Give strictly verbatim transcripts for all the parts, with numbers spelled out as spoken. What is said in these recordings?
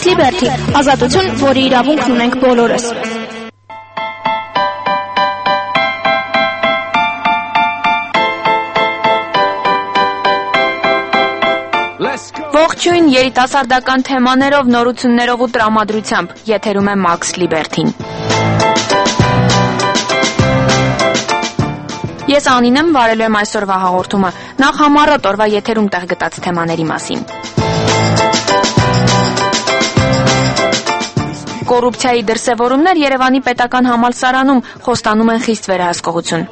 Liberty, ազատություն, որի իրավունքն ունենք բոլորս։ Ողջույն երիտասարդական թեմաներով, նորություններով ու տրամադրությամբ, եթերում է Max Liberty-ն։ Ես Անին եմ, վարելու եմ այսօրվա հաղորդումը, նախ համառոտ օրվա եթերում տեղ գտած թեմաների մասին։ Կոռուպցիայի դրսևորումներ Երևանի պետական համալսարանում խոստանում են խիստ վերահսկողություն։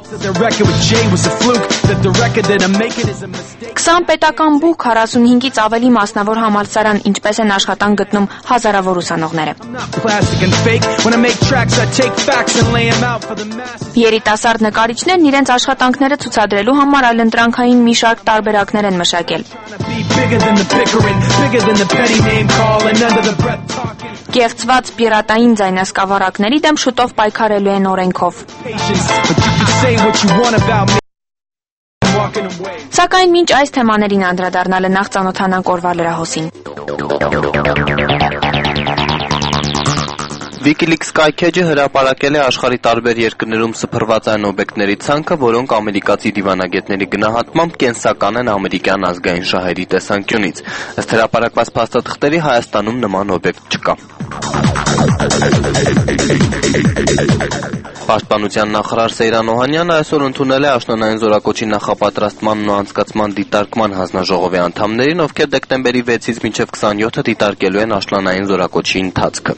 քսան պետական բուհ, քառասունհինգից ավելի մասնավոր համալսարան, ինչպես են աշխատանք գտնում հազարավոր ուսանողները։ Երիտասարդ նկարիչներն իրենց աշխատանքները ցուցադրելու համար այլընտրանքային մի շարք տարբերակներ են մշակել։ Կեղծված պիրատային ձայնասկավառակների դեմ շուտով պայքարելու են օրենքով։ Սակայն մինչ այս թեմաներին անդրադառնալը նախ ծանոթանանք օրվա լրահոսին։ WikiLeaks կայքեջը հրապարակել է աշխարհի տարբեր երկրներում սփռված այն օբյեկտների ցանկը, որոնք ամերիկացի դիվանագետների գնահատմամբ կենսական են ամերիկյան ազգային շահերի տեսանկյունից։ Ըստ հրապարակված փաստաթղթերի Հայաստանում նման օբյեկտ չկա։ Պաշտպանության նախարար Սեյրան Օհանյանը այսօր ընդունել է աշնանային զորակոչի նախապատրաստմանն ու անցկացման դիտարկման հանձնաժողովի անդամներին, ովքեր դեկտեմբերի վեցից մինչև քսանյոթը դիտարկելու են աշնանային զորակոչի ընթացքը։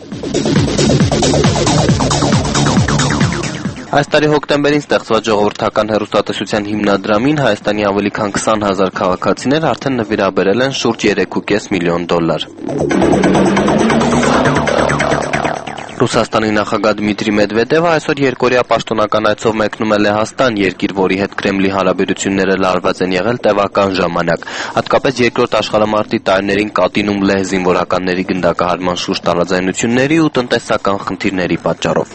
Այս տարի հոկտեմբերին ստեղծված ժողովրդական հեռուստատեսության հիմնադրամին Հայաստանի ավելի քան քսան հազար քաղաքացիներ արդեն նվիրաբերել են շուրջ երեք ու կես միլիոն դոլար։ Ռուսաստանի նախագահ Դմիտրի Մեդվեդևը այսօր երկօրյա պաշտոնական այցով մեկնում է Լեհաստան, երկիր, որի հետ Կրեմլի հարաբերությունները լարված են եղել տևական ժամանակ, հատկապես երկրորդ աշխարհամարտի տարիներին կատինում լեհ զինվորականների գնդակահարման շուրջ տարաձայնությունների ու տնտեսական խնդիրների պատճառով։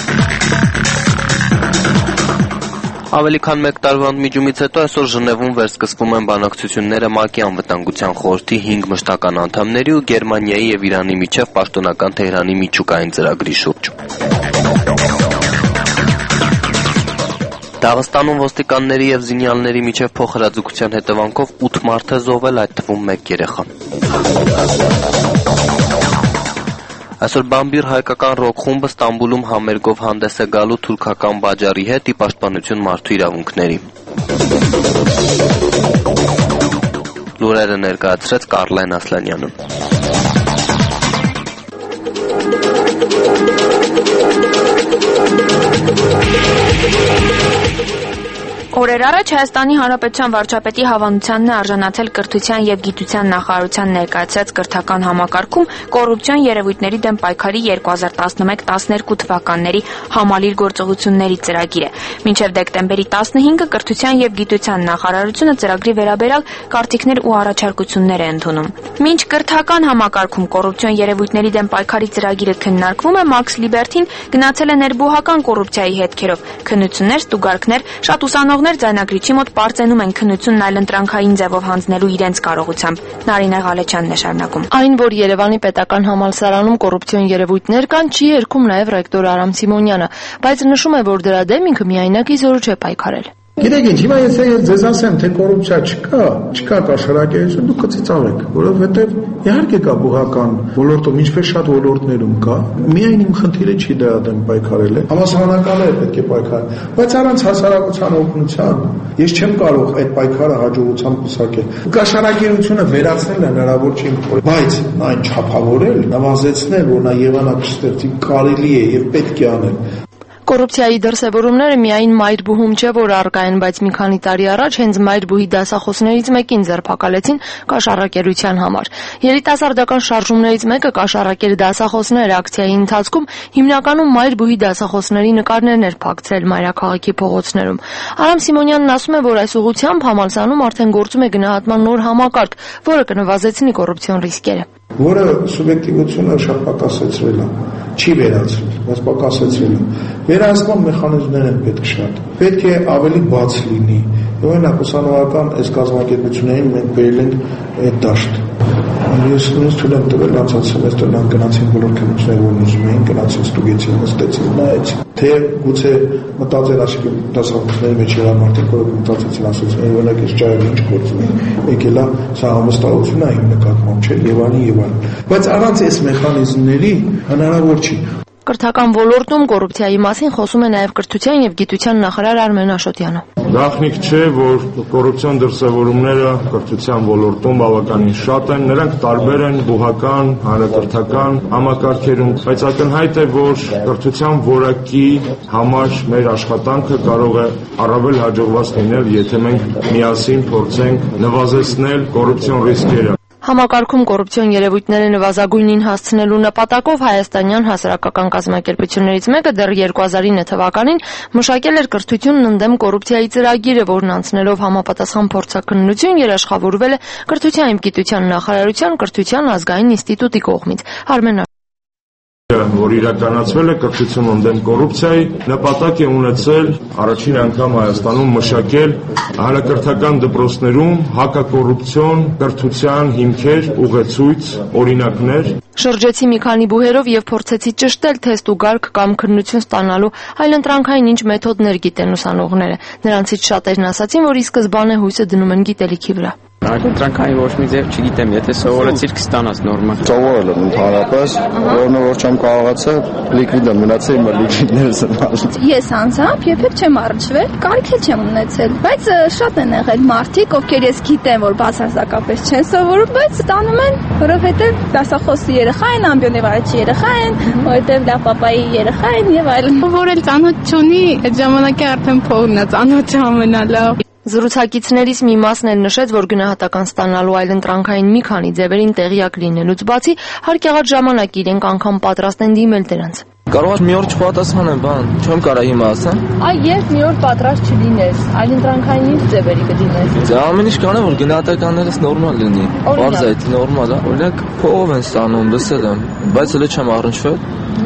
Ավելի քան մեկ տարվա ընդմիջումից հետո այսօր Ժնևում վերսկսվում են բանակցությունները ՄԱԿ-ի անվտանգության խորհրդի հինգ մշտական անդամների ու Գերմանիայի եւ Իրանի միջև պաշտոնական Թեհրանի միջուկային ծրագրի շուրջ։ Դաղստանում ոստիկանների եւ զինյալների միջև փոխհրաձգության հետևանքով ութ մարդ է զոհվել, այդ թվում մեկ երեխա։ Այսօր Բամբիր հայկական ռոք խումբը Ստամբուլում համերգով հանդես է գալու թուրքական բաժարի հետ ի պաշտպանություն մարդու իրավունքների։ Լուրերը ներկայացրեց Կարլեն Ասլանյանը։ Օրեր առաջ Հայաստանի Հանրապետության վարչապետի հավանությանն է արժանացել կրթության եւ գիտության նախարարության ներկայացրած կրթական համակարգում կոռուպցիոն երևույթների դեմ պայքարի երկու հազար տասնմեկ տասներկու թվականների համալիր գործողությունների ծրագիրը։ Մինչև դեկտեմբերի տասնհինգը կրթության եւ գիտության նախարարությունը ծրագրի վերաբերյալ կարծիքներ ու առաջարկություններ է ընդունում։ Մինչ կրթական համակարգում կոռուպցիոն երևույթների դեմ պայքարի ծրագիրը քննարկվում է, Max Liberty-ն գնացել է ներբուհական կոռուպցիայի հետքերով։ Քննություններ, ստուգարքներ, շատ ուսանողներ ձայնագրիչի մոտ պարծենում են քննությունն այլընտրանքային ձևով հանձնելու իրենց կարողությամբ։ Նարինե Ղալեչյանն է շարունակում։ Այն, որ Երևանի պետական համալսարանում կոռուպցիոն երևույթներ կան, չի երգում նաև ռեկտոր Արամ Սիմոնյանը, բայց նշում է, որ դրա դեմ ինքը միայնակ իզորու չէ պայքարել։ Գիտեք ինչ, հիմա եթե ես ձեզ ասեմ, թե կոռուպցիա չկա, չկա կաշառակերություն, դուք կծիծաղեք, որովհետև իհարկե կա բուհական ոլորտում, ինչպես շատ ոլորտներում կա, միայն իմ խնդիրը չի դրա դեմ պայքարել է, համասարանականները պետք է պայքարեն, բայց առանց հասարակության օգնության ես չեմ կարող այդ պայքարը հաջողությամբ կուսակել։ Կաշառակերությունը վերացնելն հնարավոր չի, բայց այն չափավորել, նվազեցնել, որ նա եղանակ չստեղծի, կարելի է եւ պետք է անել։ Կոռուպցիայի դրսևորումները միայն Մայրբուհում չէ, որ առկա են, բայց մի քանի տարի առաջ հենց Մայրբուհի դասախոսներից մեկին ձերբակալեցին կաշառակերության համար։ Երիտասարդական շարժումներից մեկը կաշառակեր դասախոսներ ակցիայի ընթացքում հիմնականում Մայրբուհի դասախոսների նկարներն էր փակցրել մայրաքաղաքի փողոցներում։ Արամ Սիմոնյանն ասում է, որ այս ուղղությամբ համալսարանում արդեն գործում է գնահատման նոր համակարգ, որը կնվազեցնի կոռուպցիոն ռիսկերը։ Որը սուբյեկտիվությունը շատ պակասեցրել է, չի վերացրել, բայց պակասեցրել է։ Վերահսկման մեխանիզմներ են պետք շատ։ Պետք է ավելի բաց լինի։ Օրինակ ուսանողական այս կազմակերպություններին մենք բերել ենք այդ դաշտ։ Ես թույլ եմ տվել անցած սեմեստրն գնացին բոլոր քննությունները, որ ուզում էին, գնացին ստուգեցին, նստեցին, նայեցին։ Թե գուցե մտածել ասիկը դասախոսների մեջ երամարտիկ, որը մտածեցին ասացին, օրինակ այս ճայրը ինչ գործում է, եկել է սա համստահություն է իմ նկատմամբ, չէ, եւ այլն եւ այլն։ Բայց առանց այս մեխանիզմների հնարավոր չի։ Կրթական ոլորտում կոռուպցիայի մասին խոսում է նաև կրթության եւ գիտության նախարար Արմեն Աշոտյանը։ Նախնիկ չէ, որ կոռուպցիոն դրսևորումները կրթության ոլորտում բավականին շատ են, նրանք տարբեր են բուհական, հանրակրթական համակարգերում, բայց ակնհայտ է, որ կրթության որակի համար մեր աշխատանքը կարող է առավել հաջողված լինել, եթե մենք միասին փորձենք նվազեցնել կոռուպցիոն ռիսկերը։ Համակարգում կոռուպցիոն երևույթները նվազագույնին հասցնելու նպատակով հայաստանյան հասարակական կազմակերպություններից մեկը դեռ երկու հազար ինը թվականին մշակել էր կրթությունն ընդդեմ կոռուպցիայի ծրագիրը, որն անցնելով համապատասխան փորձաքննություն երաշխավորվել է կրթության եւ գիտության նախարարության կրթության ազգային ինստիտուտի կողմից։ Արմեն որ իրականացվել է կրթություն ընդդեմ կոռուպցիայի, նպատակ է ունեցել առաջին անգամ Հայաստանում մշակել հանրակրթական դպրոցներում հակակոռուպցիոն կրթության հիմքեր, ուղեցույց, օրինակներ։ Շրջեցի մի քանի բուհերով եւ փորձեցի ճշտել թե ստուգարք կամ քննություն ստանալու այլընտրանքային ինչ մեթոդներ գիտեն ուսանողները։ Նրանցից շատերն ասացին, որ ի սկզբանե հույսը դնում են գիտելիքի վրա։ Այլընտրանքային ոչ մի ձև չգիտեմ, եթե սովորեցիր կստանաս նորմալ։ Սովորել եմ ընդհանրապես, որն որ չեմ կարողացա, լիկվիդը մնացել, իմ լիկվիդներս եմ արել։ Ես անձամբ երբեք չեմ առնչվել, կարիք էլ չեմ ունեցել, բայց շատ են եղել մարդիկ, ովքեր ես գիտեմ, որ բացարձակապես չեն սովորում, բայց ստանում են, որովհետև դասախոսի երեխա են, ամբիոնի վարչի երեխա են, որովհետև լավ պապայի երեխա են եւ այլն։ Որ էլ ծանոթ չունի, այդ ժամանակի արդեն փողն է ծանոթ ամենալավ։ Զրուցակիցներից մի մասն էլ նշեց, որ գնահատական ստանալու այլընտրանքային մի քանի ձևերին տեղյակ լինելուց բացի, հարկ եղած ժամանակ իրենք անգամ պատրաստ են դիմել դրանց։ Կարող է մի օր չպատասխանեմ, բան, չեմ կարա հիմա ասեմ։ Այ երբ մի օր պատրաստ չլինես, այլընտրանքային ինչ ձևերի կդիմես։ Դա ամեն ինչ կանեմ, որ գնահատականներս նորմալ լինի։ Բարձ է, նորմալ է։ Օրինակ փողով են ստանում, լսել եմ, բայց հələ չեմ առնչվել։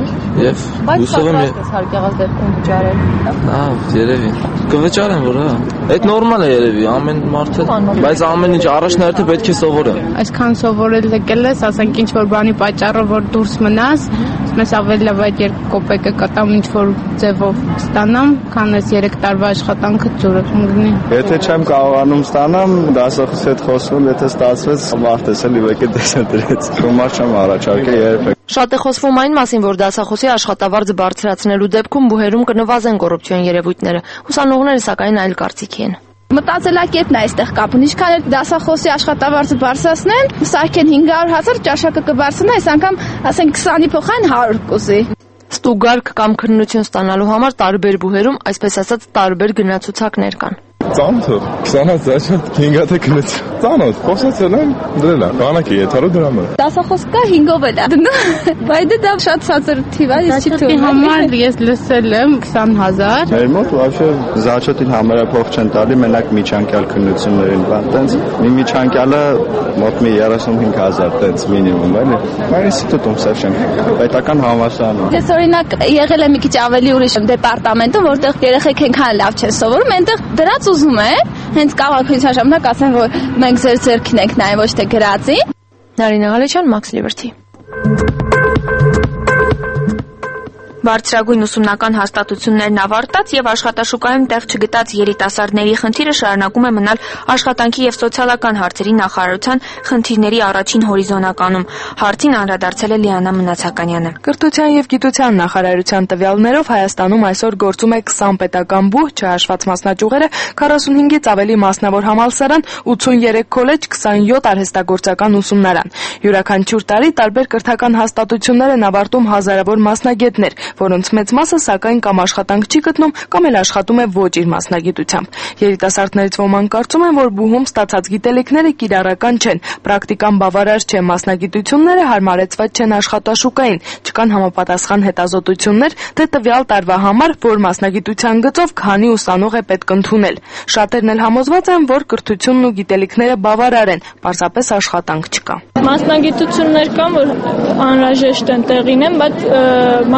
Եվ հուսով եմ հարկ եղած դեպքում վճարել։ Ահա, երևի։ Կվճարեմ, որ հա։ Այդ նորմալ է երևի, ամեն մարդը, բայց ամեն ինչ առաջնահերթը պետք է սովորեմ։ Այսքան սովորել եկել ես, ասենք ինչ որ բանի պատճառը որ դուրս մնաս, մեզ ավելի լավ այդ երկու կոպեկը կտամ ինչ որ ձևով ստանամ, քան այս երեք տարվա աշխատանքը ծուրը կմգնի։ Եթե չեմ կարողանում ստանամ, դասախոսի հետ խոսում, եթե ստացվեց, մարդես էլի եկե դեսել դրեց։ Գումար չեմ առաջարկել երբեք։ Շատ է խոսվում այն մասին, որ դասախոսի աշխատավարձը բարձրացնելու դեպքում բուհերում կնվազեն կոռուպցիոն երևույթները։ Ուսանողները սակայն այլ կարծիքի են։ Մտածելակերպն է այստեղ կապում։ Ինչքան էլ դասախոսի աշխատավարձը բարձրացնեն, սարքեն հինգ հարյուր հազար, ճաշակը կբարձրանա, այս անգամ ասենք քսանի փոխային հարյուր կուզի։ Ստուգարք կամ քննություն ստանալու համար տարբեր բուհերում, այսպես ասած, տարբեր գնացուցակներ կան։ Ծանոթ, քսան հազար, հինգ հատ քննեց։ Ծանոթ, խոսացել եմ, դրել է, բանակի եթարու դրամը։ Դասախոս կա հինգով էլ է դնում։ Բայց դա շատ ցածր թիվ է, ես չի թվում։ Համար ես լսել եմ քսան հազար։ Մեր մոտ вообще զաչոտին համարափող չեն տալի, մենակ միջանկյալ քննություններին, բան, տենց մի միջանկյալը մոտ մի երեսունհինգ հազար, տենց մինիմում, էլի։ Մեր ինստիտուտում սեշեն, պետական համալսարանում։ Ես օրինակ եղել եմ մի քիչ ավելի ուրիշ դեպարտամենտում, որտեղ երեխեք այնքան լավ չեն սովորում, այնտեղ դրած ուզում է, հենց կաղաքության ժամանակ ասեն, որ մենք ձեր ձեռքին ենք նայում, ոչ թե գրածի։ Նարինե Ղալեչյան, Max Liberty։ Բարձրագույն ուսումնական հաստատություններն ավարտած եւ աշխատաշուկայում տեղ չգտած երիտասարդների խնդիրը շարունակում է մնալ աշխատանքի եւ սոցիալական հարցերի նախարարության խնդիրների առաջին հորիզոնականում։ Հարցին անդրադարձել է Լիանա Մնացականյանը։ Կրթության եւ գիտության նախարարության տվյալներով Հայաստանում այսօր գործում է քսան պետական բուհ, չհաշված մասնաճյուղերը, քառասունհինգից ավելի մասնավոր համալսարան, ութսուներեք քոլեջ, քսանյոթ արհեստագործական ուսումնարան։ Յուրաքանչյուր տարի տարբեր կրթական հաստատություններ են ավարտում հազարավոր մասնագետներ, որոնց մեծ մասը սակայն կամ աշխատանք չի գտնում, կամ էլ աշխատում է ոչ իր մասնագիտությամբ։ Երիտասարդներից ոմանք կարծում են, որ բուհում ստացած գիտելիքները կիրառական չեն, պրակտիկան բավարար չէ, մասնագիտությունները հարմարեցված չեն աշխատաշուկային, չկան համապատասխան հետազոտություններ, թե տվյալ տարվա համար որ մասնագիտության գծով քանի ուսանող է պետք ընդունել։ Շատերն էլ համոզված են, որ կրթությունն ու գիտելիքները բավարար են, պարզապես աշխատանք չկա։ Մասնագիտություններ կան, որ անհրաժեշտ են տեղին են, բայց մասնագիտ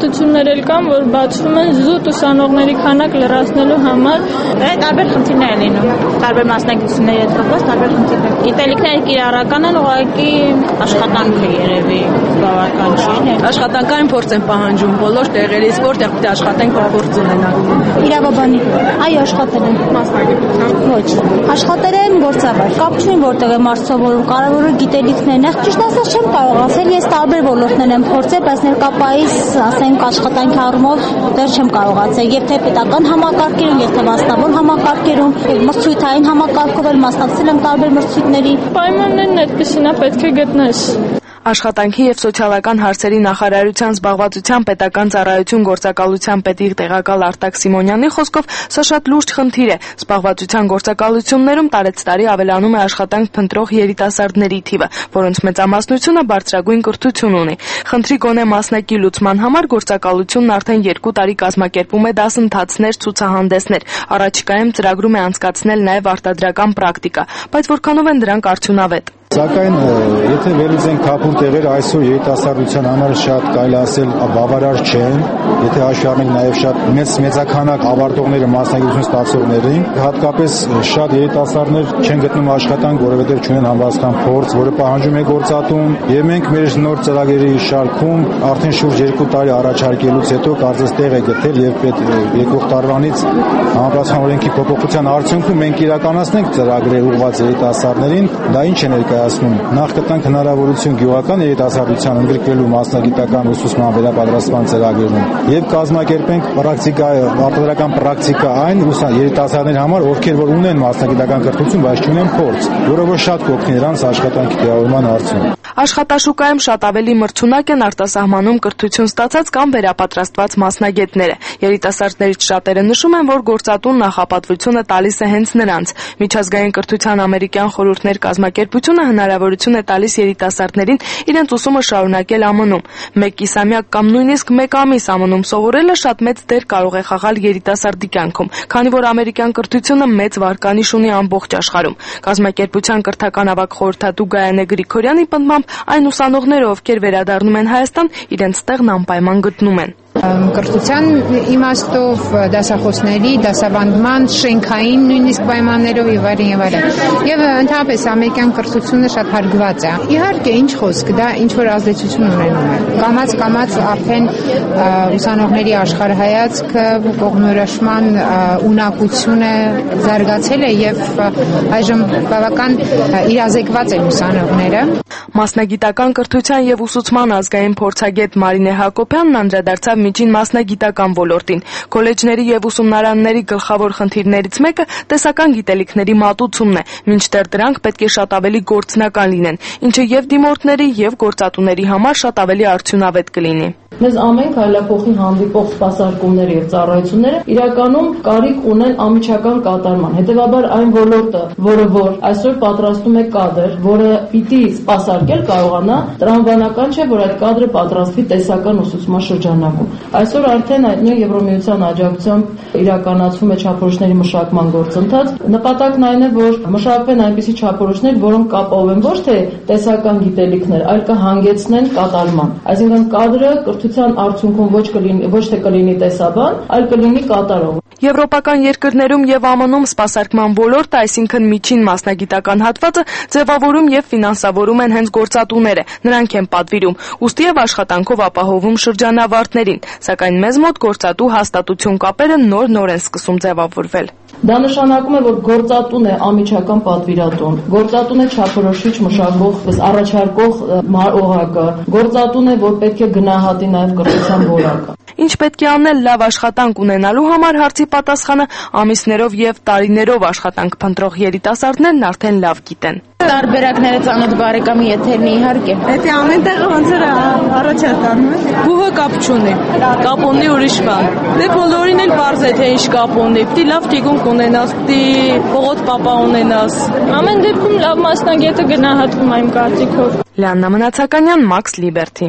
հաստատություններ էլ կան, որ բացվում են զուտ ուսանողների քանակ լրացնելու համար։ Դա տարբեր խնդիրներ են լինում, տարբեր մասնագիտությունների հետ կապված տարբեր խնդիրներ։ Գիտելիքները կիրառական են, ուղղակի աշխատանքը երևի բավական չի։ Աշխատանքային փորձ են պահանջում բոլոր տեղերից, որտեղ պետք է աշխատենք, որ փորձ ունենան։ Իրավաբանի։ Այո, աշխատել են։ Մասնագիտությամբ։ Ոչ։ Աշխատել են գործավար։ Կապ չունի որտեղ է մարդ սովորում, կարևորը գիտելիքներն են։ Ճիշտ ասած չեմ կարող ասել, ես տարբեր ոլորտներ եմ փորձել, բայց ներկապայիս, ասենք, աշխատանքի առումով դեռ չեմ կարողացել, եւ թե պետական համակարգերում, եւ թե մասնավոր համակարգերում, եւ մրցույթային համակարգով էլ մասնակցել եմ տարբեր մրցույթների։ Պայմաններն այդպեսին է, պետք է գտնես։ Աշխատանքի եւ սոցիալական հարցերի նախարարության զբաղվածության պետական ծառայություն գործակալության պետի տեղակալ Արտակ Սիմոնյանի խոսքով սա շատ լուրջ խնդիր է։ Զբաղվածության գործակալություններում տարեցտարի ավելանում է աշխատանք փնտրող երիտասարդների թիվը, որոնց մեծամասնությունը բարձրագույն կրթություն ունի։ Խնդրի գոնե մասնակի լուծման համար գործակալությունն արդեն երկու տարի կազմակերպում է դասընթացներ, ցուցահանդեսներ։ Առաջիկայում ծրագրում է անցկացնել նաեւ արտադրական պրակտիկա, բայց որքանով են դրանք արդյունավետ։ Սակայն եթե վերլուծենք թափուր տեղերը այսօր երիտասարդության համար շատ կարելի ասել բավարար չեն, եթե հաշվի առնենք նաև շատ մեծ մեծականակ ավարտողները մասնագիտություն ստացողներին, հատկապես շատ երիտասարդներ չեն գտնում աշխատանք, որովհետև չունեն համապատասխան փորձ, որը պահանջում է գործատուն, եւ մենք մեր նոր ծրագրերի շարքում արդեն շուրջ երկու տարի առաջարկելուց հետո կարծես տեղ է գտել եւ պետք եկող տարվանից համապատասխան օրենքի փոփոխության արդյունքում մենք իրականացնենք ծրագրեր ուղղված երիտասարդներին, դա ինչ է ներկայացնում։ Նախ կտանք հնարավորություն գյուղական երիտասարդության ընդգրկվելու մասնագիտական ուսուցման վերապատրաստման ծրագրերում եւ կազմակերպենք պրակտիկա, արտադրական պրակտիկա այն երիտասարդների համար, ովքեր որ ունեն մասնագիտական կրթություն, բայց չունեն փորձ, որը որ շատ կօգնի նրանց աշխատանքի տեղավորման հարցում։ Աշխատաշուկայում շատ ավելի մրցունակ են արտասահմանում կրթություն ստացած կամ վերապատրաստված մասնագետները։ Երիտասարդներից շատերը նշում են, որ գործատուն նախապատվությունը տալիս է հենց նրանց։ Միջազգային կրթության ամերիկյան խորհուրդներ կազմակերպությունը հնարավորություն է տալիս երիտասարդներին իրենց ուսումը շարունակել Ամն-ում։ Մեկ կիսամյակ կամ նույնիսկ մեկ ամիս Ամն-ում սովորելը շատ մեծ դեր կարող է խաղալ երիտասարդի կյանքում, քանի որ ամերիկյան կրթությունը մեծ վարկանիշ ունի ամբողջ աշխարհում։ Կազմակերպության կրթական ավագ խորհրդատու Գայանե Գրիգորյանի պնդմամբ այն ուսանողները, ովքեր վերադառնում են Հայաստան, իրենց տեղն անպայման գտնում են։ Կրթության իմաստով, դասախոսների, դասավանդման, շենքային նույնիսկ պայմաններով եւ այլն եւ այլն։ Եվ ընդհանրապես ամերիկյան կրթությունը շատ հարգված է։ Իհարկե, ինչ խոսք, դա ինչ որ ազդեցություն ունենում է։ Կամած-կամած արդեն ուսանողների աշխարհայացքը, կողմնորոշման ունակությունը զարգացել է եւ այժմ բավական իրազեկված են ուսանողները։ Մասնագիտական կրթության եւ ուսուցման ազգային փորձագետ Մարինե Հակոբյանն անդրադարձավ միջին մասնագիտական ոլորտին։ Քոլեջների եւ ուսումնարանների գլխավոր խնդիրներից մեկը տեսական գիտելիքների մատուցումն է, մինչդեռ դրանք պետք է շատ ավելի գործնական լինեն, ինչը եւ դիմորդների եւ գործատուների համար շատ ավելի արդյունավետ կլինի։ Մեզ ամեն քայլափոխի հանդիպող սպասարկումները եւ ծառայությունները իրականում կարիք ունեն անմիջական կատարման։ Հետևաբար այն ոլորտը, որը որ այսօր պատրաստում է կադր, որը պիտի սպասարկել կարողանա, տրամաբանական չէ, որ այդ կադրը պատրաստվի տեսական ուսուցման շրջանակում։ Այսօր արդեն այդ նույն Եվրոմիության աջակցությամբ իրականացվում է չափորոշների մշակման գործընթաց։ Նպատակն այն է, որ մշակվեն այնպիսի չափորոշներ, որոնք կապահովեն ոչ թե տեսական գիտելիքներ, այլ կհանգեցնեն կատարման։ Այսինքն կադրը կրթության արդյունքում ոչ կլինի, ոչ թե կլինի տեսաբան, այլ կլինի կատարող։ Եվրոպական երկրներում եւ Ամն-ում սպասարկման ոլորտը, այսինքն միջին մասնագիտական հատվածը, ձևավորում եւ ֆինանսավորում են հենց գործատուները, նրանք են պատվիրում, ուստի եւ աշխատանքով ապահովում շրջանավարտներին, սակայն մեզ մոտ գործատու հաստատություն կապերը նոր-նոր են սկսում ձևավորվել։ Դա նշանակում է, որ գործատուն է անմիջական պատվիրատուն, գործատուն է չափորոշիչ մշակող, առաջարկող օղակը, գործատուն է, որ պետք է գնահատի նաեւ կրթության որակը։ Ինչ պետք է անել լավ աշխատանք ունենալու համար հարցի պատասխանը ամիսներով եւ տարիներով աշխատանք փնտրող երիտասարդներն արդեն լավ գիտեն։ Տարբերակները ծանոթ բարեկամի եթերն իհարկե։ Եթե ամեն տեղը ոնց էր առաջ է տանում։ Բուհը կապ չունի։ Կապ ունի ուրիշ բան։ Դե բոլորին էլ բարձ է թե ինչ կապ ունի։ Պիտի լավ թիգունք ունենաս, պիտի փողոց պապա ունենաս։ Ամեն դեպքում լավ մասնագետը գնահատվում է իմ կարծիքով։ Լիաննա Մնացականյան, Max Liberty։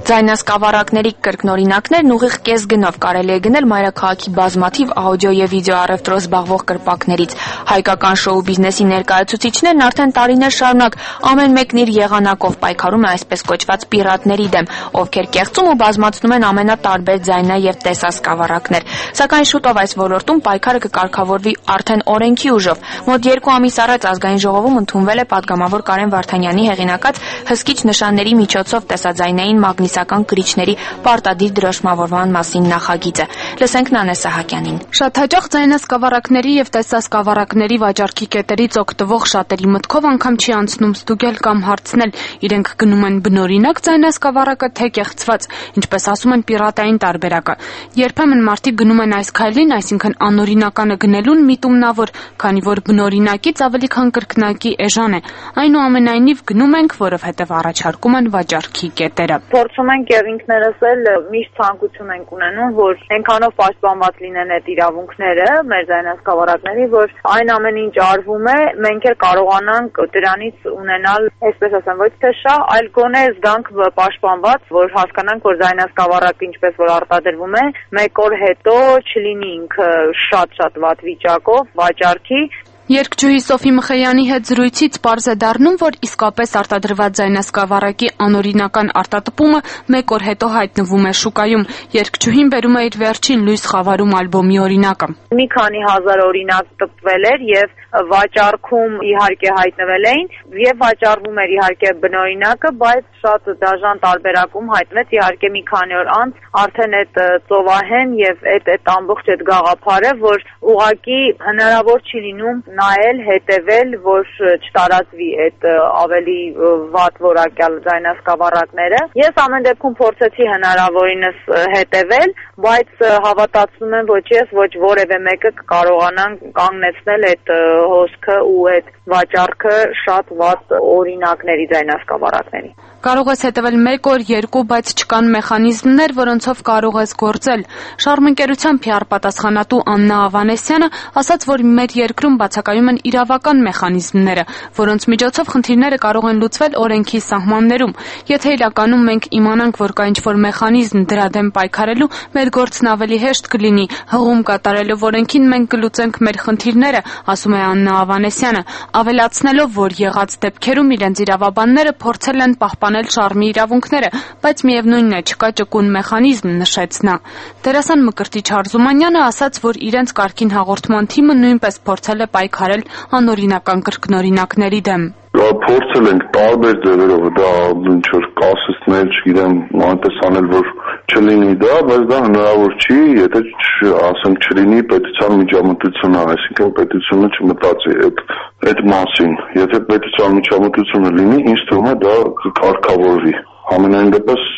Ձայնասկավառակների կրկնօրինակներն ուղիղ կես գնով կարելի է գնել մայրաքաղաքի բազմաթիվ աուդիո եւ վիդեո առևտրով զբաղվող կրպակներից։ Հայկական շոու բիզնեսի ներկայացուցիչներն արդեն տարիներ շարունակ ամեն մեկն իր եղանակով պայքարում է այսպես կոչված պիրատների դեմ, ովքեր կեղծում ու բազմացնում են ամենատարբեր ձայնա եւ տեսասկավառակներ։ Սակայն շուտով այս ոլորտում պայքարը կկարգավորվի արդեն օրենքի ուժով։ Մոտ երկու ամիս առաջ ազգային ժողովում ընդունվել է պատգամավոր Կարեն Վարդանյանի հեղինակած հսկիչ նշանների միջոցով տեսաձայնային մագնիսական կրիչների պարտադիր դրոշմավորման մասին նախագիծը։ Լսենք Նանե Սահակյանին։ Շատ հաճախ ձայնասկավառակների եւ տեսասկավառակների վաճառքի կետերից օգտվող շատերի մտքով անգամ չի անցնում ստուգել կամ հարցնել, իրենք գնում են բնօրինակ ձայնասկավառակը թե կեղծված, ինչպես ասում են պիրատային տարբերակը։ Երբեմն մարդիկ գնում են այս քայլին, այսինքն անօրինականը գնելուն միտումնավոր, քանի որ բնօրինակից ավելի քան կրկնակի էժան է։ Այնուամենայնիվ գնում ենք, որովհետև առաջարկում են վաճառքի կետերը։ Փորձում ենք եւ ինքներս էլ միշտ ցանկություն ենք ունենում, որ այնքանով պաշտպանված լինեն այդ իրավունքները մեր ձայնասկավառակների, որ այն ամեն ինչ արվում է, մենք էլ կարողանանք դրանից ունենալ, այսպես ասեմ, ոչ թե շահ, այլ գոնե զգանք պաշտպանված, որ հասկանանք, որ ձայնասկավառակը ինչպես որ արտադրվում է, մեկ օր հետո չլինի ինքը շատ-շատ վատ վիճակով վաճառքի։ Երգչուհի Սոֆի Մխեյանի հետ զրույցից պարզ է դառնում, որ իսկապես արտադրված ձայնասկավառակի անօրինական արտատպումը մեկ օր հետո հայտնվում է շուկայում։ Երգչուհին բերում է իր վերջին լույս խավարում ալբոմի օրինակը։ Մի քանի հազար օրինակ տպվել էր եւ վաճառքում իհարկե հայտնվել էին եւ վաճառվում էր իհարկե բնօրինակը, բայց շատ դաժան տարբերակում հայտնվեց իհարկե մի քանի օր անց արդեն այդ ծովահեն եւ այդ այդ ամբողջ այդ գաղափարը, որ ուղղակի հնարավոր չի լինում նայել, հետևել, որ չտարածվի այդ ավելի վատ որակյալ ձայնասկավառակները։ Ես ամեն դեպքում փորձեցի հնարավորինս հետևել, բայց հավատացնում եմ ոչ ես, ոչ որևէ մեկը կարողանան կանգնեցնել այդ հոսքը ու այդ վաճառքը շատ վատ օրինակների ձայնասկավառակների։ Կարող ես հետևել մեկ օր, երկու, բայց չկան մեխանիզմներ, որոնցով կարող ես գործել։ Շարմընկերության Փի Ար պատասխանատու Աննա Ավանեսյանը ասաց, որ մեր երկրում բացակայում են իրավական մեխանիզմները, որոնց միջոցով խնդիրները կարող են լուծվել օրենքի սահմաններում։ Եթե իրականում մենք իմանանք, որ կա ինչ-որ մեխանիզմ դրա դեմ պայքարելու, մեր գործն ավելի հեշտ կլինի։ Հղում կատարելով օրենքին մենք կլուծենք մեր խնդիրները, ասում է Աննա Ավանեսյանը, ավելացնելով, որ եղած դեպքերում իրենց իրավաբանները փորձել են պահպանել շարմի իրավունքները, բայց միևնույնն է, չկա ճկուն մեխանիզմ, նշեց նա։ Դերասան Մկրտիչ Հարզումանյանը ասաց, որ իրենց կարգին հաղորդման թիմը նույնպես փորձել է պայքարել անօրինական կրկնօրինակների դեմ։ Փորձել ենք տարբեր ձևերով դա ինչ որ կասեցնել, չգիտեմ, այնպես անել, որ չլինի դա, բայց դա հնարավոր չի, եթե ասենք չլինի պետության միջամտությունը, այսինքն պետությունը չմտածի այդ այդ մասին։ Եթե պետության միջամտությունը լինի, ինձ թվում է դա կկարգավորվի։ Ամենայն դեպս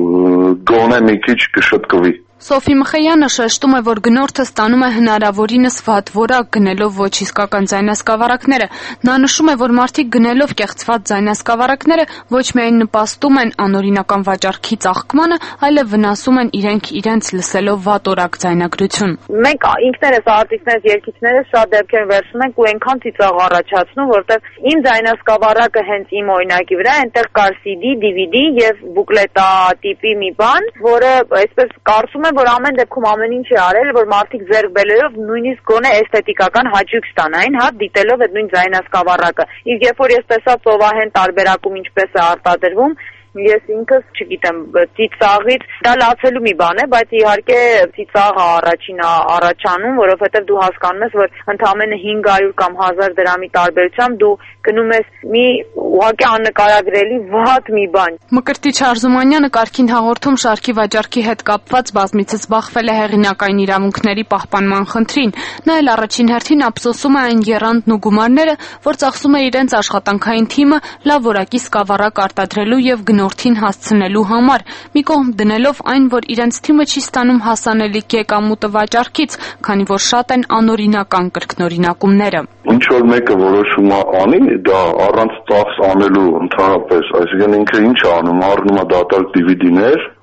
գոնե մի քիչ կշտկվի։ Սոֆի Մխեյանը շեշտում է, որ գնորդը ստանում է հնարավորինս վատ որակ գնելով ոչ իսկական ձայնասկավառակները։ Նա նշում է, որ մարդիկ գնելով կեղծված ձայնասկավառակները ոչ միայն նպաստում են անօրինական վաճառքի ծաղկմանը, այլև վնասում են իրենք իրենց լսելով վատ օրակ ձայնագրություն։ Մենք ինքներս արտիստներս, երգիչներս շատ դեպքեր վերցնում ենք ու այնքան ծիծաղ առաջացնում, որտեղ իմ ձայնասկավառակը հենց իմ օրինակի վրա այնտեղ կար սի դի, դի վի դի եւ բուկլետա տիպի մի բան, որը այսպես կարծում որ ամեն դեպքում ամեն ինչ է արել, որ մարդիկ ձեռք բերելով նույնիսկ գոնե էսթետիկական հաճույք ստանային, հա, դիտելով այդ նույն ձայնասկավառակը։ Իսկ երբ որ ես տեսա ծովահեն տարբերակում ինչպես է արտադրվում, ես ինքս չգիտեմ, ծիծաղից դա լացելու մի բան է, բայց իհարկե ծիծաղը առաջին առաջանում, որովհետև դու հասկանում ես, որ ընդամենը հինգ հարյուր կամ հազար դրամի տարբերությամբ դու գնում ես մի ուղղակի աննկարագրելի վատ մի բան։ Մկրտիչ Հարզումանյանը կարգին հաղորդում շարքի վաճառքի հետ կապված բազմիցս բախվել է հեղինակային իրավունքների պահպանման խնդրին։ Նա էլ առաջին հերթին ափսոսում է այն եռանդն ու գումարները, որ ծախսում է իրենց աշխատանքային թիմը լավ որակի սկավառակ արտադրելու եւ գնորդին հասցնելու համար, մի կողմ դնելով այն, որ իրենց թիմը չի ստանում հասանելի կեկամուտը վաճառքից, քանի որ շատ են անօրինական կրկնօրինակումները։ Ինչ որ մեկը որոշում անի, դա առանց ծախս անելու ընդհանրապես, այսինքն ինքը ինչ է անում, առնում է դատարկ դի վի դիներ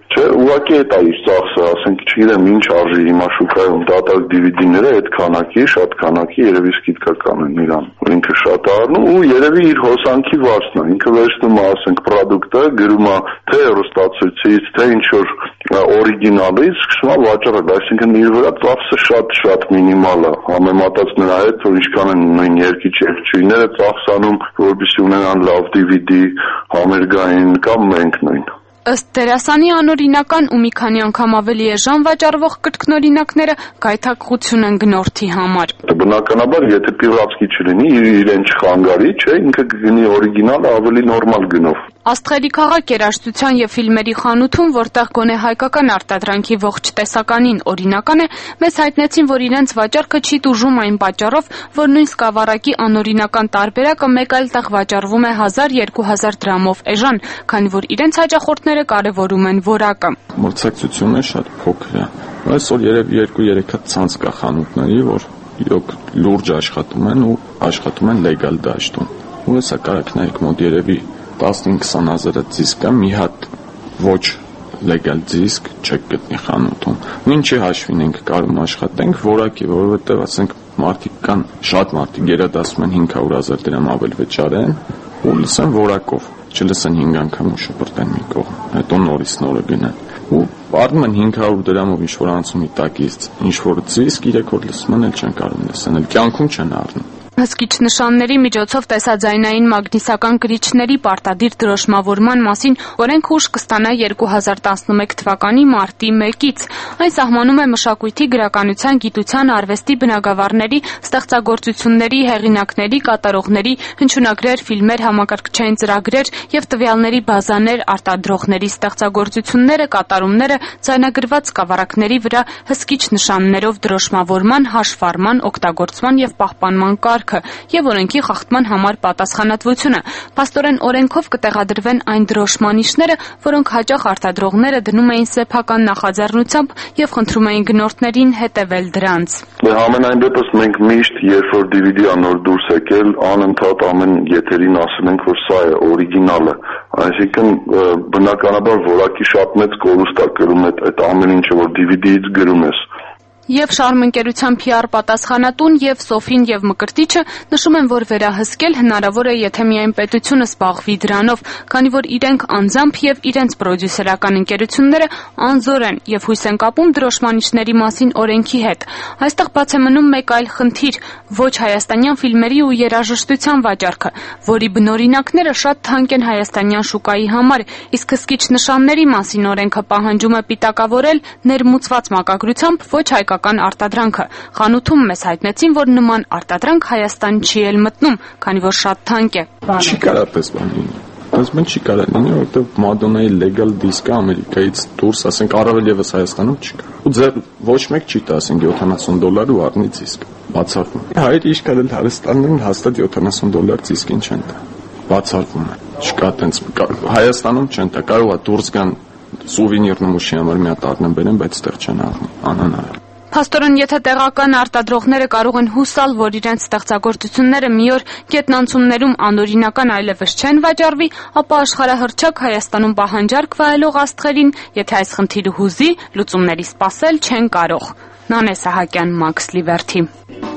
Չէ, ուղղակի այդ է իր ծախսը, ասենք, չգիտեմ, ինչ արժի հիմա շուկայում դատարկ դի վի դի-ները այդ քանակի, շատ քանակի երևի սկիզբը կանեն իրան, որ ինքը շատ է առնում ու երևի իր հոսանքի վարձն է, ինքը վերցնում է, ասենք, պրոդուկտը, գրում է թե հեռուստացույցից, թե ինչ որ օրիգինալից, սկսում է վաճառել, այսինքն իր վրա ծախսը շատ-շատ մինիմալ է, համեմատած նրա հետ, որ ինչքան են նույն երկիչ երկչույները ծախսանում, որպեսզի ունենան լավ դի վի դի, համերգային կամ մենք նույն։ Ըստ դերասանի անօրինական ու մի քանի անգամ ավելի էժան վաճառվող կրկնօրինակները գայթակղություն են գնորդի համար։ Բնականաբար, եթե պիղացքի չլինի, իրեն չխանգարի, չէ, ինքը գնի օրիգինալ ավելի նորմալ գնով։ Աստղերի քաղաք երաժշտության եւ ֆիլմերի խանութում, որտեղ գոնե հայկական արտադրանքի ողջ տեսականին օրինական է, մեզ հայտնեցին, որ իրենց վաճառքը չի տուժում այն պատճառով, որ նույն սկավառակի անօրինական տարբերակը մեկ այլ տեղ վաճառվում է հազար-երկու հազար դրամով էժան, քանի որ իրենց հաճախորդները կարևորում են որակը։ Մրցակցությունը շատ փոքր է։ Այսօր երևի երկու-երեք հատ ցանց կա խանութների, որ իրոք լուրջ աշխատում են ու աշխատում են լեգալ դաշտում։ Ու հեսա կարակնայիք մոտ երևի տասնհինգ-քսան հազար դիսկ կա, մի հատ ոչ լեգալ դիսկ չեք գտնի խանութում։ Ինչի հաշվին ենք կարում աշխատենք, որակի, որովհետև ասենք մարդիկ կան, շատ մարդիկ գերադասում են հինգ հարյուր հազար դրամ ավել վճարեն ու լսեն որակով, չլսեն հինգ անգամ ու շպրտեն մի կողմ, հետո նորից նորը գնեն։ Ու առնում են հինգ հարյուր դրամով ինչ որ անցումի տակից, ինչ որ դիսկ երեք օր լսում են, էլ չեն կարող լսեն, էլ կյանքում չեն առնում։ Հսկիչ նշանների միջոցով տեսաձայնային մագնիսական կրիչների պարտադիր դրոշմավորման մասին օրենքը ուժ կստանա երկու հազար տասնմեկ թվականի մարտի մեկից։ Այն սահմանում է մշակույթի, գրականության, գիտության, արվեստի բնագավառների, ստեղծագործությունների, հեղինակների, կատարողների, հնչյունագրեր, ֆիլմեր, համակարգչային ծրագրեր եւ տվյալների բազաներ, արտադրողների ստեղծագործությունները, կատարումները, ձայնագրված սկավառակների վրա հսկիչ նշաններով դրոշմավորման, հաշվառման, օգտագործման եւ պահպանման կարգ եւ օրենքի խախտման համար պատասխանատվությունը։ Փաստորեն օրենքով կտեղադրվեն այն դրոշմանիշները, որոնք հաճախ արտադրողները դնում էին սեփական նախաձեռնությամբ եւ խնդրում էին գնորդներին հետեւել դրանց։ Համենայն դեպս մենք միշտ, երբ որ դի վի դի-ը նոր դուրս եկել, անընդհատ ամեն եթերին ասում ենք, որ սա է օրիգինալը։ Այսինքն բնականաբար որակի շատ մեծ կորուստ է կրում այդ ամեն ինչը, որ դի վի դի-ից գրում ես։ Եվ Շարմ ընկերության փի ար պատասխանատուն եւ Սոֆին եւ Մկրտիչը նշում են, որ վերահսկել հնարավոր է, եթե միայն պետությունը զբաղվի դրանով, քանի որ իրենք անձամբ եւ իրենց պրոդյուսերական ընկերությունները անզոր են եւ հույս են կապում դրոշմանիշների մասին օրենքի հետ։ Այստեղ բաց է մնում մեկ այլ խնդիր՝ ոչ հայաստանյան ֆիլմերի ու երաժշտության վաճառքը, որի բնօրինակները շատ թանկ են հայաստանյան շուկայի համար, իսկ հսկիչ նշանների մասին օրենքը պահանջում է պիտակավորել ներմուծված մակագրությամբ ոչ հայկական արտադրանքը։ Խանութում մեզ հայտնեցին, որ նման արտադրանք Հայաստան չի էլ մտնում, քանի որ շատ թանկ է։ Չի կարա պես բան լինի։ Ասում են չի կարա լինի, որովհետև Մադոննայի լեգալ դիսկը Ամերիկայից դուրս, ասենք առավել եւս Հայաստանում չկա։ Ու ձեր ոչ մեկ չի տա, ասենք յոթանասուն դոլար ու առնի դիսկ։ Բացառվում։ Հայր իշքան էլ Հայաստանում հաստատ յոթանասուն դոլար դիսկին չեն տա։ Բացառվում է։ Չկա տենց Հայաստանում չեն տա, կարող է դուրս գան սուվենիր նմուշի համար մի հատ առնեն բերեն, բայց այդտեղ չեն առնում։ Անհնար։ Փաստորեն, եթե տեղական արտադրողները կարող են հուսալ, որ իրենց ստեղծագործությունները մի օր գետնանցումներում անօրինական այլևս չեն վաճառվի, ապա աշխարհահռչակ Հայաստանում պահանջարկ վայելող աստղերին, եթե այս խնդիրը հուզի, լուծումների սպասել չեն կարող։ Նանե Սահակյան, Մաքս Լիվերթի։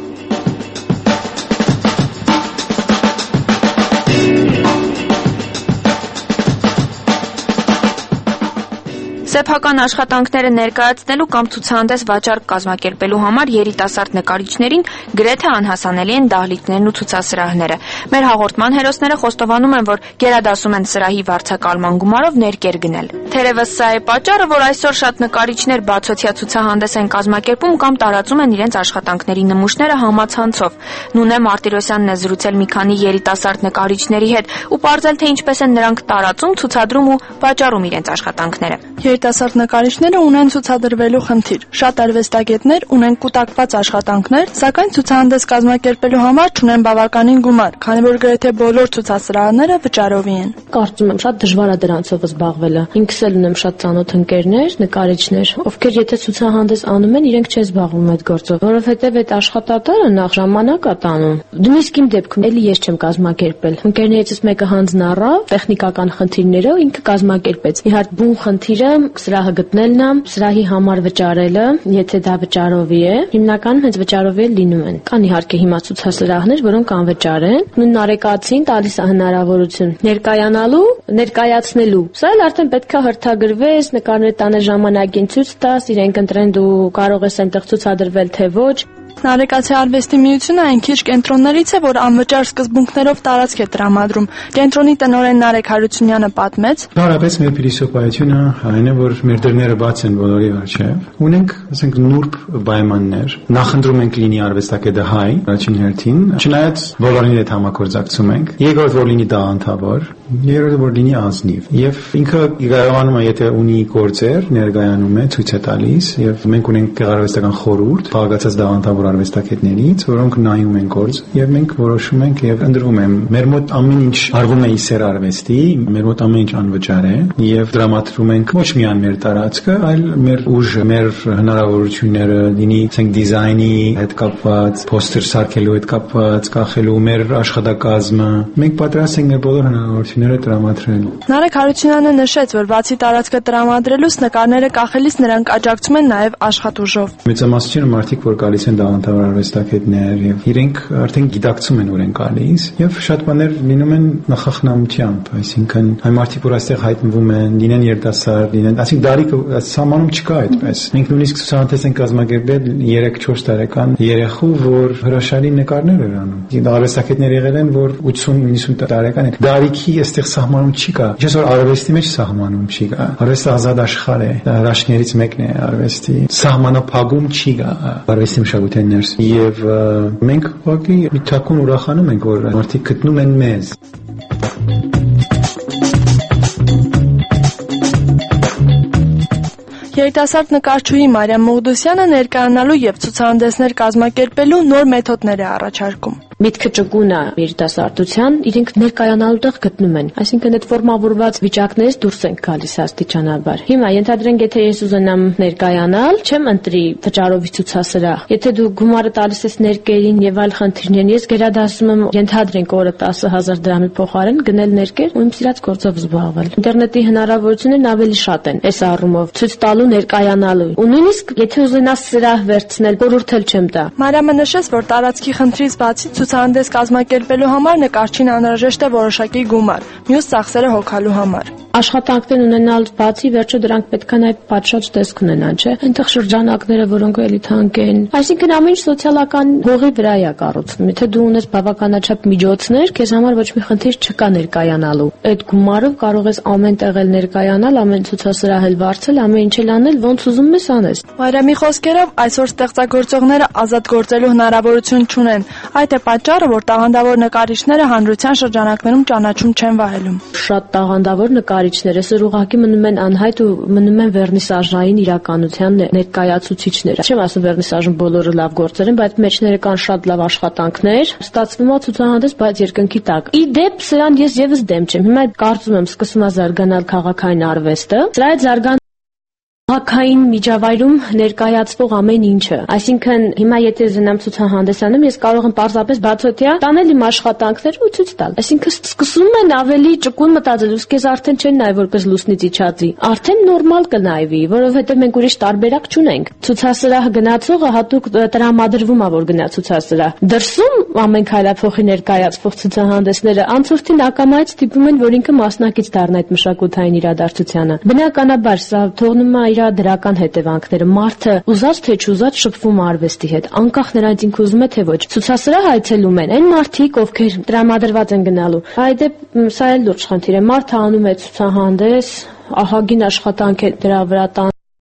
Սեփական աշխատանքները ներկայացնելու կամ ցուցահանդես վաճառք կազմակերպելու համար երիտասարդ նկարիչներին գրեթե անհասանելի են դահլիճներն ու ցուցասրահները։ Մեր հաղորդման հերոսները խոստովանում են, որ գերադասում են սրահի վարձակալման գումարով ներկեր գնել։ Թերևս սա է պատճառը, որ այսօր շատ նկարիչներ բացօթյա ցուցահանդես են կազմակերպում կամ տարածում են իրենց աշխատանքների նմուշները համացանցով։ Նունե Մարտիրոսյանն է զրուցել մի քանի երիտասարդ նկարիչների հետ ու պարզել, թե ինչպես են նրանք տարածում, ցուցադրում ու վաճառում իրենց աշխատանքները։ Երիտասարդ նկարիչները ունեն ցուցադրվելու խնդիր։ Շատ արվեստագետներ ունեն կուտակված աշխատանքներ, սակայն ցուցահանդես կազմակերպելու համար չունեն բավականին գումար, քանի որ գրեթե բոլոր ցուցասրահները վճարովի են։ Կարծում եմ շատ դժվար է դրանցով զբաղվելը։ Ինքս էլ ունեմ շատ ծանոթ ընկերներ, նկարիչներ, ովքեր եթե ցուցահանդես անում են, իրենք չեն զբաղվում այդ գործով, որովհետև այդ աշխատատանը նախ ժամանակ է տանում։ Նույնիսկ իմ դեպքում էլի ես չեմ կազմակերպել։ Ընկերներիցս մեկը հանձն առավ տեխնիկական խնդիրներով, ինքը կազմակերպեց։ Իհարկե բուն խնդիրը օրինակ սրահը գտնելն է, սրահի համար վճարելը, եթե դա վճարովի է, հիմնականում հենց վճարովի է լինում են։ Կան իհարկե հիմա ցուցասրահներ, որոնք անվճար են, նույն նարեկացին տալիս է հնարավորություն ներկայանալու, ներկայացնելու։ Սա էլ արդեն պետք է հրթագրվես, նկարներ տանել ժամանակին ցույց տաս, իրենք ընտրեն դու կարող ես այնտեղ ցուցադրվել թե ոչ։ Նարեկացի արվեստի միությունը այն քիչ կենտրոններից է, որ անվճար սկզբունքներով տարածք է տրամադրում։ Կենտրոնի տնօրեն Նարեկ Հարությունյանը պատմեց. Հարաբերս մեր փիլիսոփայությունը այն է, որ մեր դռները բաց են բոլորի առջև։ Ունենք, ասենք, նուրբ պայմաններ։ Նախընտրում ենք լինի արվեստագետը հայ, առաջին հերթին, չնայած բոլորին հետ համագործակցում ենք։ Երկրորդ որ լինի դաղանթավոր, երրորդը որ լինի ազնիվ։ Եվ ինքը կարողանում է, եթե ունի գործեր, ներկայանում է, ցույց է տալիս, եւ մենք ունենք գեղարվեստական խորհուրդ, բաղկացած դաղանթավոր արվեստագետներից, որոնք նայում են գործ, եւ մենք որոշում ենք եւ ընդրվում են։ Մեր մոտ ամեն ինչ արվում է իսեր արվեստի, մեր մոտ ամեն ինչ անվճար է եւ դրամատրում ենք ոչ միայն մեր տարածքը, այլ մեր ուժը, մեր հնարավորությունները, լինի ցենք դիզայնի հետ կապված, պոստեր սարքելու հետ կապված, կախելու մեր աշխատակազմը։ Մենք պատրաստ ենք մեր բոլոր հնարավորությունները տրամադրել։ Նարեկ Հարությունյանը նշեց, որ բացի տարածքը տրամադրելուց նկարները կախելիս նրանք աջակցում են նաեւ աշխատուժով։ Մեծամասնությունը մարդիկ, որ գալիս են դաղանթավոր արվեստագետներ եւ իրենք արդեն գիտակցում են, որ են գալիս եւ շատ բաներ լինում են նախախնամությամբ, այսինքն այն մարդիկ, որ այստեղ հայտնվում են, լինեն երիտասարդ, լինեն, այսինքն դարիքը սահմանում չկա այդպես։ Մենք նույնիսկ ցուցահանդես ենք կազմակերպել երեք-չորս տարեկան երեխու, որ հրաշալի նկարներ էր անում։ Արվեստագետներ եղել են, որ ութսուն-նույնսուն տարեկան են։ Դարիքի այստեղ սահմանում չկա։ Ինչպես որ արվեստի մեջ սահմանում չկա։ Արվեստը ազատ աշխարհ է։ Դա հրաշքներից մեկն է արվեստի։ Սահմանափակում չի կա արվեստի մշակութային ներս։ Եվ մենք ուղղակի մի թակուն ուրախանում ենք, որ մարդիկ գտնում են մեզ։ Երիտասարդ նկարչուհի Մարիամ Մողդոսյանը ներկայանալու եւ ցուցահանդեսներ կազմակերպելու նոր մեթոդներ է առաջարկում։ Միտքը ճկուն է երիտասարդության, իրենք ներկայանալու տեղ գտնում են, այսինքն այդ ֆորմավորված վիճակներից դուրս են գալիս աստիճանաբար։ Հիմա ենթադրենք, եթե ես ուզենամ ներկայանալ, չեմ ընտրի վճարովի ցուցասրահ։ Եթե դու գումարը տալիս ես ներկերին եւ այլ խնդիրներին, ես գերադասում եմ, ենթադրենք օրը տասը հազար դրամի փոխարեն գնել ներկեր ու իմ սիրած գործով զբաղվել։ Ինտերնետի հնարավորություններն ավելի շատ են այս առումով, ցույց տալու, ներկայանալու։ Ու նույնիսկ եթե ուզենաս սրահ վերցնել, խորհուրդ էլ չեմ տա։ Մարիամը նշեց, որ տարածքի խնդրից բացի ցուցահանդես կազմակերպելու համար նկարչին անհրաժեշտ է որոշակի գումար, մյուս ծախսերը հոգալու համար։ Աշխատանքներ ունենալուց բացի վերջը դրանք պետք է նաև պատշաճ տեսք ունենան, չէ՞։ Այնտեղ շրջանակները, որոնք էլի թանկ են։ Այսինքն ամեն ինչ սոցիալական հողի վրա է կառուցվում։ Եթե դու ունես բավականաչափ միջոցներ, քեզ համար ոչ մի խնդիր չկա ներկայանալու։ Այդ գումարով կարող ես ամեն տեղ էլ ներկայանալ, ամեն ցուցասրահ էլ վարձել, ամեն ինչ էլ անել, ոնց ուզում ես անես։ Մարիամի խոսքերով այսօր ստեղծագործողները ազատ գործելու հնարավորություն չունեն։ Այդ է պատճառը, որ տաղանդավոր նկարիչները հանրության շրջանակներում ճանաչում չեն վայելում։ Շատ տաղանդավոր նկարիչները սր ուղղակի մնում են անհայտ ու մնում են վերնիսաժային իրականության ներկայացուցիչներ։ Չեմ ասում վերնիսաժում բոլորը լավ գործեր են, բայց մեջները կան շատ լավ աշխատանքներ, ստացվում է ցուցահանդես, բայց երկնքի տակ։ Ի դեպ սրան ես եւս դեմ չեմ։ Հիմա կարծում եմ սկսում է զարգանալ քաղաքային արվեստը։ Սրա այդ զարգան Հակային միջավայրում ներկայացվող ամեն ինչը, այսինքն հիմա եթե զենամ ցուցահանդեսանում, ես կարող եմ պարզապես բացօթյա տանել իմ աշխատանքները ու ցույց տալ։ Այսինքն սկսում են ավելի ճկուն մտածել, ու սկեզ արդեն չեն նայ որպես լուսնից իջածի։ Արդեն նորմալ կնայվի, որովհետև մենք ուրիշ տարբերակ չունենք։ Ցուցասրահ գնացողը հատուկ տրամադրվում է, որ գնա ցուցասրահ։ Դրսում ամեն քայլափոխի ներկայացվող ցուցահանդեսները անցորդին ակամայից ստիպում են, որ ինքը մասնակից դառնա այդ մշակութային իրադարձությանը։ Բնականաբար սա թողնում է դրական հետևանքները մարդը ուզած թե չուզած շփվում արվեստի հետ անկախ նրանից ինքը ուզում է թե ոչ ցուցասրահ այցելում են այն մարդիկ ովքեր տրամադրված են գնալու այդ սա էլ լուրջ խնդիր է մարդը անում է ցուցահանդես ահագին աշխատանք է դրա վրա տան